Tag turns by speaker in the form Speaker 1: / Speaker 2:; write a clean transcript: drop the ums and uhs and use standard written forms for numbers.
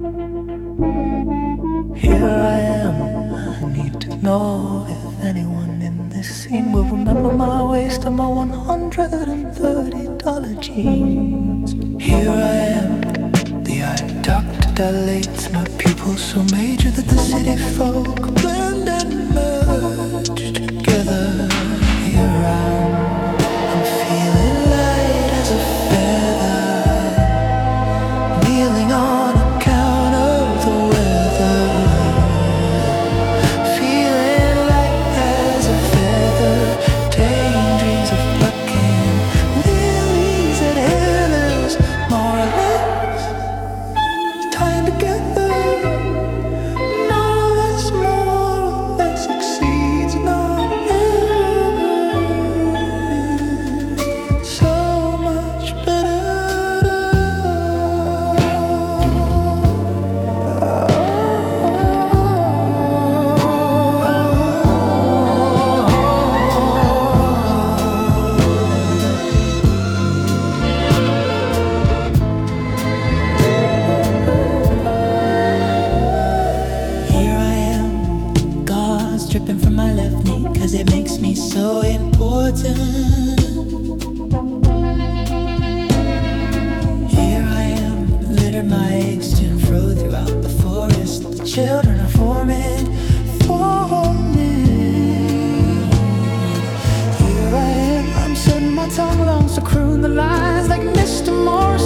Speaker 1: Here I am, I need to know if anyone in this scene will remember my waist and my $130 jeans. Here I am, the eye doctor dilates my pupils so major that the city folk blend and merge together. Here I'm feeling light as a feather, kneeling on account of the weather. Feeling light as a feather, daydreams of plucking lilies and hairless, more or less tying together. More or less exceeds so much better. Here I am, gauze dripping from my left knee, 'cause it makes me so important. Here I am, littered my eggs to and fro throughout the forest. The children are forming for me. Here I am, I'm setting my tongue along to croon the lines like Mr. Morrison.